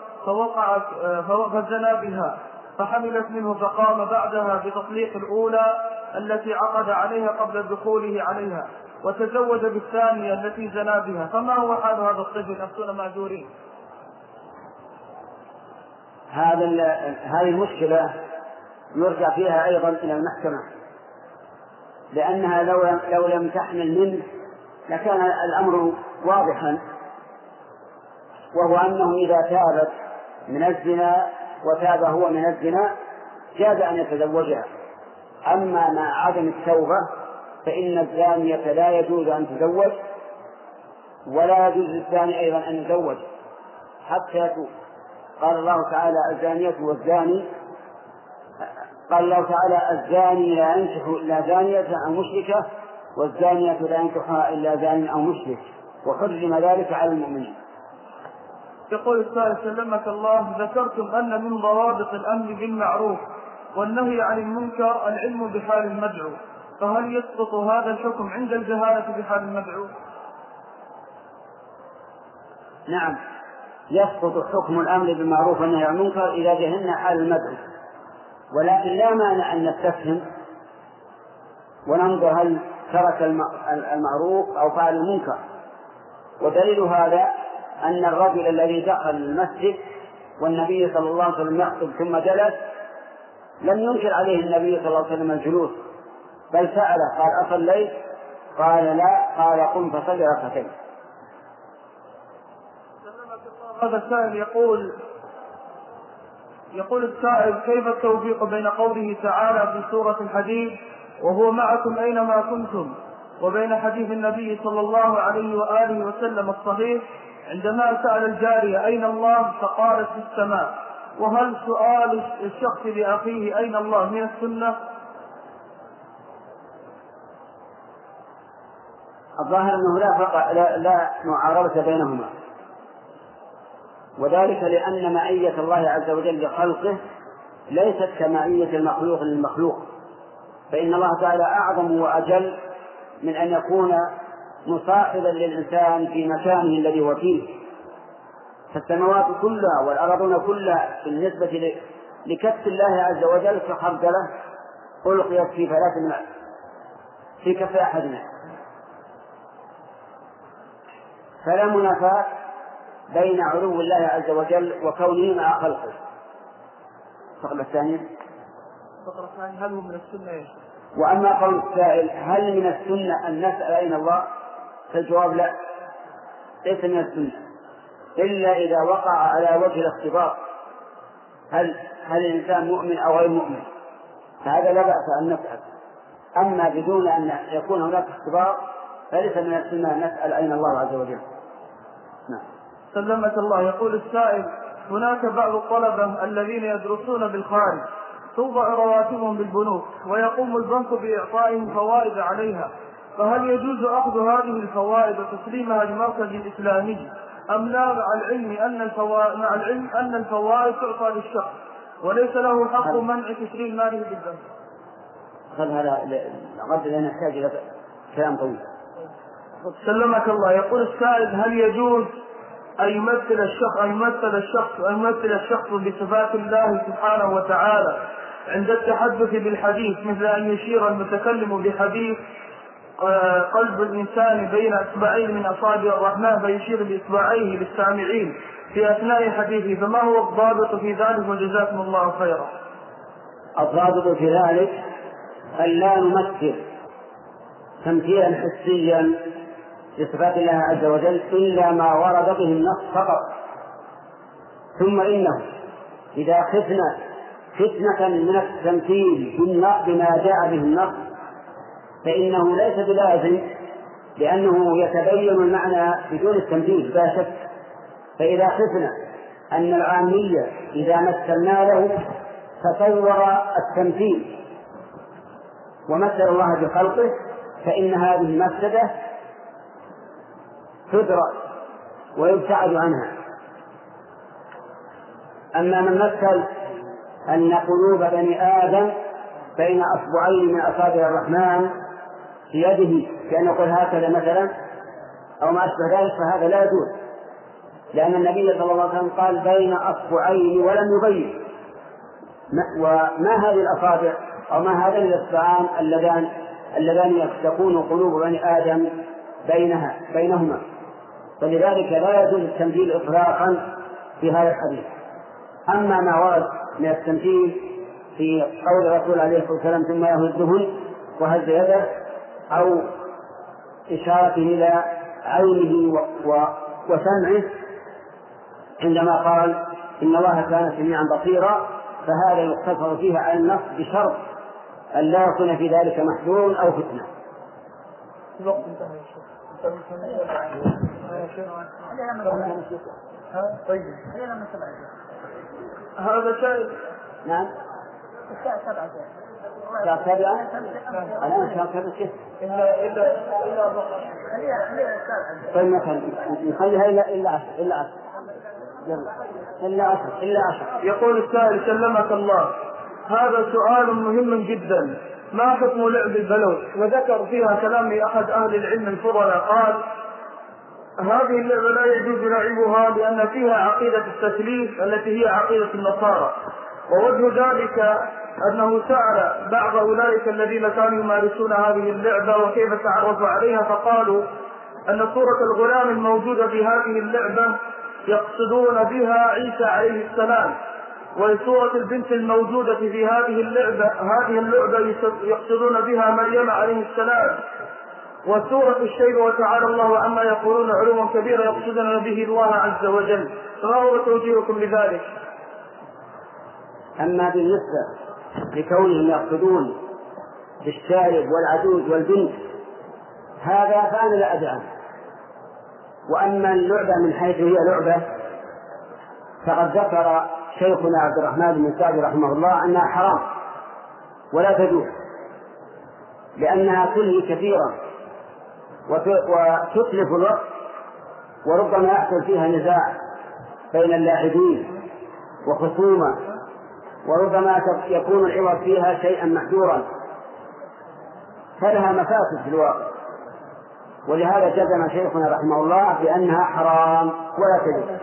فزنا بها، فحملت منه، فقام بعدها بتطليق الأولى التي عقد عليها قبل دخوله عليها، وتزوج بالثانية التي زنا بها، فما هو حال هذا الطفل؟ نفسنا معذورين. هذه المشكلة يرجع فيها أيضا إلى المحكمة، لأنها لو لم تحمل منه لكان الأمر واضحا، وهو أنه إذا تابت من الزنا وتاب هو من الزنا جاز أن يتزوجها. أما مع عدم التوبة فإن الزانية لا يجوز أن تزوج، ولا يجوز للزاني أيضا أن يزوج حتى يتوب. قال الله تعالى: الزانية والزاني، قال الله تعالى: الزاني لا ينكح إلا زانية أو مشركة، والزانية لا ينكحها إلا زاني أو مشرك، وحرم ذلك على المؤمنين. يقول السائل: سلمك الله، ذكرتم أن من ضوابط الأمر بالمعروف والنهي عن المنكر العلم بحال المدعو، فهل يسقط هذا الحكم عند الجهالة بحال المدعو؟ نعم، يسقط حكم الأمر بالمعروف والنهي عن المنكر إذا جهلنا حال المدعو، ولكن لا مانع أن نستفهم وننظر هل ترك المعروف أو فعل المنكر. ودليل هذا أن الرجل الذي دخل المسجد والنبي صلى الله عليه وسلم يخطب ثم جلس لم ينكر عليه النبي صلى الله عليه وسلم الجلوس، بل سأله قال: أصليت؟ قال: لا. قال: قم فصل ركعتين. هذا السائل يقول السائل: كيف التوفيق بين قوله تعالى في سورة الحديد: وهو معكم أينما كنتم، وبين حديث النبي صلى الله عليه وآله وسلم الصحيح عندما سأل الجارية: أين الله؟ فقالت: في السماء. وهل سؤال الشخص لأخيه أين الله من السنة؟ الظاهر أنه لا معارضة بينهما، وذلك لأن معية الله عز وجل لخلقه ليست كمعية المخلوق للمخلوق، فإن الله تعالى أعظم وأجل من أن يكون مصاحبا للإنسان في مكانه الذي هو فيه. فالسماوات كلها والأرضون كلها بالنسبة لكف الله عز وجل كخردلة ألقيت في فلاة في كف أحدنا، فلا منافاة بين علو الله عز وجل وكونه مع خلقه. الفقرة الثانية هل هو من السنة؟ وأما قول السائل هل من السنة أن نسأل أين الله؟ فالجواب لا، ليس من السنة إلا إذا وقع على وجه الاختبار، هل الإنسان مؤمن أو غير مؤمن، فهذا لا بأس أن نسأل. أما بدون أن يكون هناك اختبار فليس من السنة أن نسأل أين الله عز وجل. نعم. سلمك الله. يقول السائل: هناك بعض الطلبة الذين يدرسون بالخارج توضع رواتبهم بالبنوك ويقوم البنك بإعطائهم فوائد عليها، فهل يجوز أخذ هذه الفوائد وتسليمها لمركز إسلامي أم لا، مع العلم أن الفوائد تعطى للشخص وليس له حق منع تسليم ماله بالبنك؟ هذا قد لا نحتاج إلى كلام طويل. سلمك الله. يقول السائل: هل يجوز أن يمثل الشخص بصفات الله سبحانه وتعالى عند التحدث بالحديث، مثل أن يشير المتكلم بحديث قلب الإنسان بين إصبعين من أصابع الرحمن فيشير بإصبعيه للسامعين في أثناء حديثه، فما هو الضابط في ذلك وجزاكم الله خيرا؟ الضابط في ذلك أن لا نمثل تمثيلا حسيا لصفات الله عز وجل إلا ما ورد به النص فقط. ثم إنه إذا خفنا فتنة من التمثيل بما جاء به النص فإنه ليس بلازم، لأنه يتبين المعنى بدون التمثيل لا شك. فإذا خفنا أن العامية إذا مثلنا له تصور التمثيل ومثل الله بخلقه فإن هذه المفسدة تدرك ويبتعد عنها. أما من مثل أن قلوب بني آدم بين أصبعين من أصابع الرحمن في يده كأن يقول هكذا مثلا أو ما أشبه ذلك، فهذا لا يجوز، لأن النبي صلى الله عليه وسلم قال بين أصبعين ولم يبين. وما هذه الأصابع أو ما هذين الأصبعان اللذان تكون قلوب بني آدم بينهما، فلذلك لا يجوز التمثيل إطلاقا في هذا الحديث. أما ما ورد من التمثيل في قول الرسول عليه الصلاة والسلام ثم يهزهن وهز يده أو إشارة إلى عينه وسمعه عندما قال إن الله كان سميعا بصيرا، فهذا يقتصر فيه على النص بشرط أن لا يكون في ذلك محذور أو فتنة. هذا شيء. نعم. الساعة 7 أنا الساعة 7 كيف؟ إلا طيب نخليها إلا 10 إلا 10. يقول السائل: سلمك الله، هذا سؤال مهم جدا، ما حكم لعب البلوت؟ وذكر فيها كلام أحد أهل العلم الفضلاء قال: هذه اللعبة لا يجوز لعبها لأن فيها عقيدة التثليث التي هي عقيدة النصارى، ووجه ذلك أنه سأل بعض أولئك الذين كانوا يمارسون هذه اللعبة وكيف تعرفوا عليها، فقالوا أن صورة الغلام الموجودة في هذه اللعبة يقصدون بها عيسى عليه السلام، وصورة البنت الموجودة في هذه اللعبة يقصدون بها مريم عليه السلام، وسورة الشيء وتعالى الله عما يقولون علوا كبيرا يقصدون به الله عز وجل، فما هو توجيهكم لذلك؟ أما بالنسبة لكونهم يقصدون بالشارب والعجوز والبنت هذا فأنا لا أدري عنه. وأما اللعبة من حيث هي لعبة فقد ذكر شيخنا عبد الرحمن بن سعد رحمه الله أنها حرام ولا تجوز، لأنها تلهي كثيرا وتتلف الوقت، وربما يحصل فيها نزاع بين اللاعبين وخصومة، وربما يكون العوض فيها شيئا محذورا، فلها مفاسد في الواقع، ولهذا جزم شيخنا رحمه الله بأنها حرام ولا تجوز.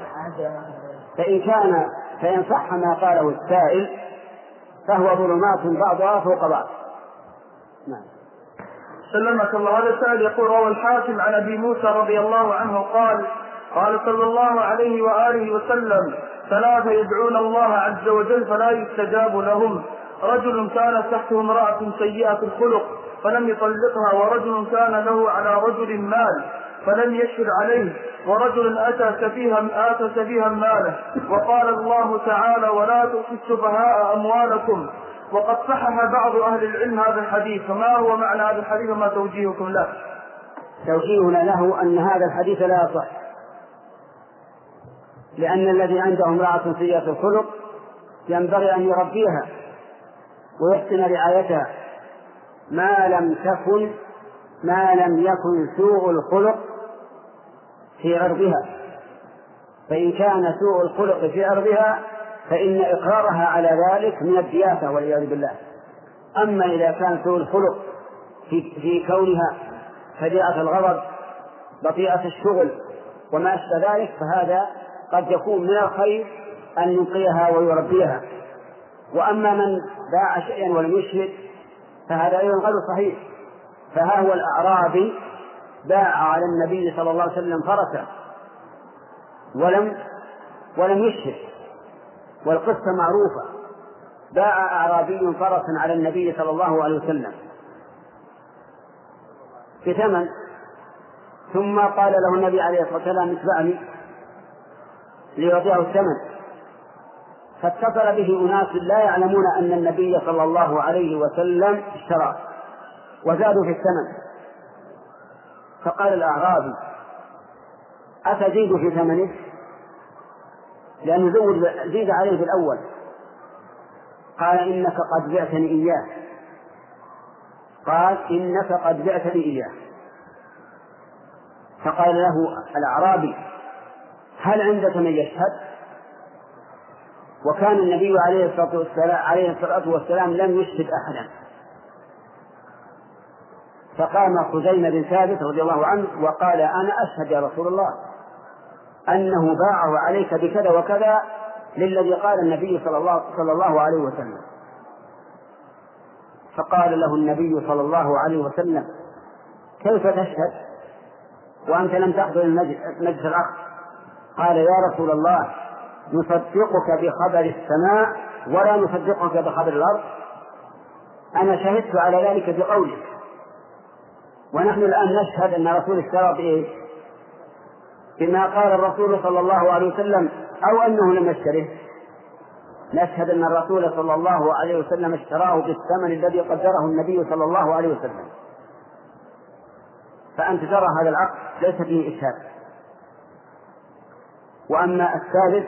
فإن صح ما قاله السائل فهو ظلمات بعضها فوق بعض. نعم. سلمك الله. هذا السائل يقول: روى الحاكم عن أبي موسى رضي الله عنه قال صلى الله عليه وآله وسلم: ثلاثة يدعون الله عز وجل فلا يستجاب لهم: رجل كانت تحته امرأة سيئة الخلق فلم يطلقها، ورجل كان له على رجل مال فلم يشهد عليه، ورجل آتى سفيها ماله. وقال الله تعالى: ولا تؤتوا السفهاء أموالكم. وقد صحح بعض أهل العلم هذا الحديث، فما هو معنى هذا الحديث وما توجيهكم له؟ توجيهنا له أن هذا الحديث لا يصح، لأن الذي عنده امرأة سيئة الخلق ينبغي أن يربيها ويحسن رعايتها ما لم يكن سوء الخلق في عرضها، فإن كان سوء الخلق في عرضها فإن إقرارها على ذلك من الدياثة والعياذ بالله. أما إذا كان سوء الخلق في كونها سريعة الغضب بطيئة الشغل وما أشبه ذلك فهذا قد يكون من الخير أن ينقيها ويربيها. وأما من باع شيئا ولم يشهد فهذا أيضا غير صحيح. فها هو الأعرابي باع على النبي صلى الله عليه وسلم فرسا ولم يشهد، والقصة معروفة. باع أعرابي فرسا على النبي صلى الله عليه وسلم بثمن، ثم قال له النبي عليه الصلاة والسلام: اتبعني، ليعطيه الثمن. فاتصل به أناس لا يعلمون أن النبي صلى الله عليه وسلم اشتراه وزادوا في الثمن. فقال الأعرابي: أتزيد في ثمنه؟ لأنه زيد عليه في الأول. قال: إنك قد بعتني إياه. قال: إنك قد بعتني إياه. فقال له الأعرابي: هل عندك من يشهد؟ وكان النبي عليه الصلاة والسلام لم يشهد أحدا. فقام خزيمة بن ثابت رضي الله عنه وقال: أنا أشهد يا رسول الله أنه باعه عليك بكذا وكذا للذي قال النبي صلى الله عليه وسلم. فقال له النبي صلى الله عليه وسلم: كيف تشهد وأنت لم تحضر مجلس العقد؟ قال: يا رسول الله، نصدقك بخبر السماء ولا نصدقك بخبر الأرض. أنا شهدت على ذلك بقولك، ونحن الآن نشهد أن رسول اشترى بإيه؟ بما قال الرسول صلى الله عليه وسلم أو أنه لم يشتره. نشهد أن الرسول صلى الله عليه وسلم اشتراه بالثمن الذي قدره النبي صلى الله عليه وسلم. فأنت ترى هذا العقد ليس فيه إشهاد. وأما الثالث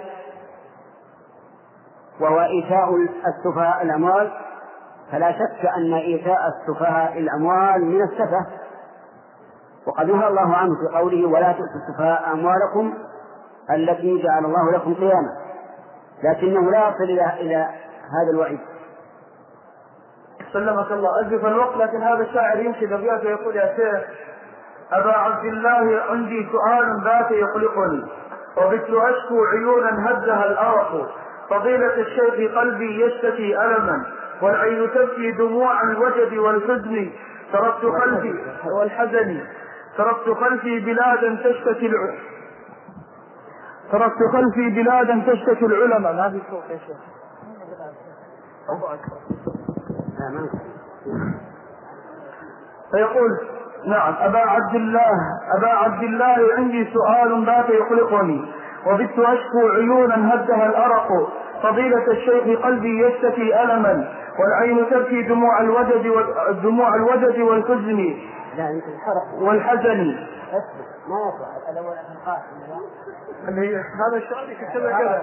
وهو إيتاء السفهاء الأموال، فلا شك أن إيتاء السفهاء الأموال من السفه، وقد نهى الله عنه في قوله: ولا تؤتوا السفهاء أموالكم التي جعل الله لكم قياما، لكنه لا يصل إلى هذا الوعيد. سلمك الله. أزف الوقت، لكن هذا الشاعر يمشي بأبياته يقول: يا شيخ أبا عبد الله، عندي سؤال بات يقلقني، وبت أشكو عيونا هزها الأرق، فضيلة الشيخ قلبي يشتكي ألما، والعين تبكي دموع الوجد والحزن، تركت خلفي بلادا تشتكي العلماء. ما في صوت يا شيخ. فيقول: نعم أبا عبد الله عندي سؤال بات يقلقني، وبت أشكو عيونا هدها الأرق، فضيلة الشيخ قلبي يشتكي ألما، والعين تبكي دموع الوجد والحزن والحزن. ما يصح الأول هذا الشعر كتبه كذا.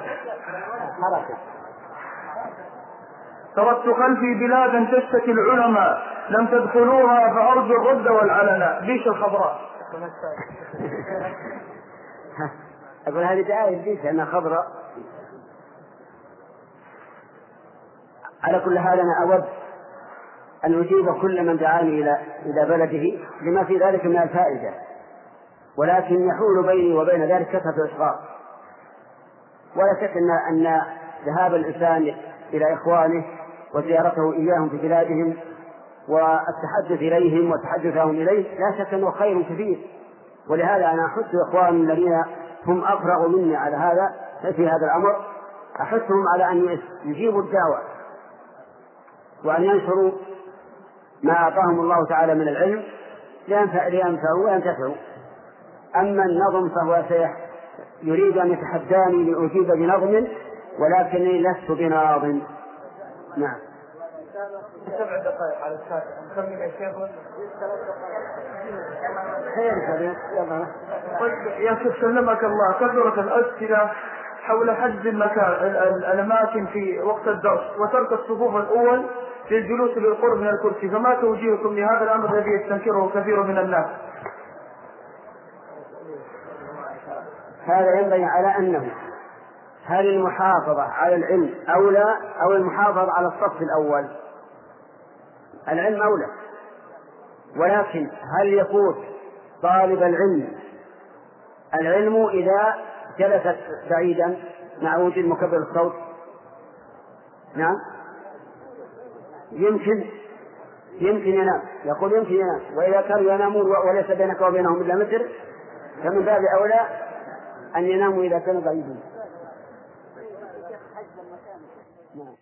تركت خلفي بلادا تشتكي العلماء، لم تدخلوها فأرجو الرد والعلنا. بيش الخضراء. أقول هذه دعاية بيش أنها خضراء. على كل حال أنا أود أن أجيب كل من دعاني إلى بلده لما في ذلك من الفائدة، ولكن يحول بيني وبين ذلك كثرة الإشغال. ولا شك أن ذهاب الإنسان إلى إخوانه وزيارته إياهم في بلادهم والتحدث إليهم وتحدثهم إليه لا شك أنه خير كثير. ولهذا أنا أحث إخواني الذين هم أفرغ مني على هذا في هذا الأمر، أحثهم على أن يجيبوا الدعوة وأن ينشروا ما أعطاهم الله تعالى من العلم لينفعوا وينتفعوا. أما النظم فهو يريد أن يتحداني لأجيب بنظم ولكنني لست بناظم. نعم. 7 دقائق على الساعة. نكمل يا شيخ. خير يا شيخ سلمك الله، كثرت الأسئلة حول حجز الأماكن في وقت الدرس وترك الصفوف الأول للجلوس للقرب من الكرسي، فما توجيهكم لهذا الأمر الذي يستنكره كثير من الناس؟ هذا ينبغي على أنه هل المحافظة على العلم أولى أو المحافظة على الصف الأول؟ العلم أولى، ولكن هل يفوت طالب العلم إذا جلس بعيدا مع وجود مكبر الصوت؟ نعم، يمكن ينام، يقول يمكن ينام، وإذا كانوا ينامون وليس بينك وبينهم إلا متر فمن باب أولى أن يناموا إذا كانوا بعيدين.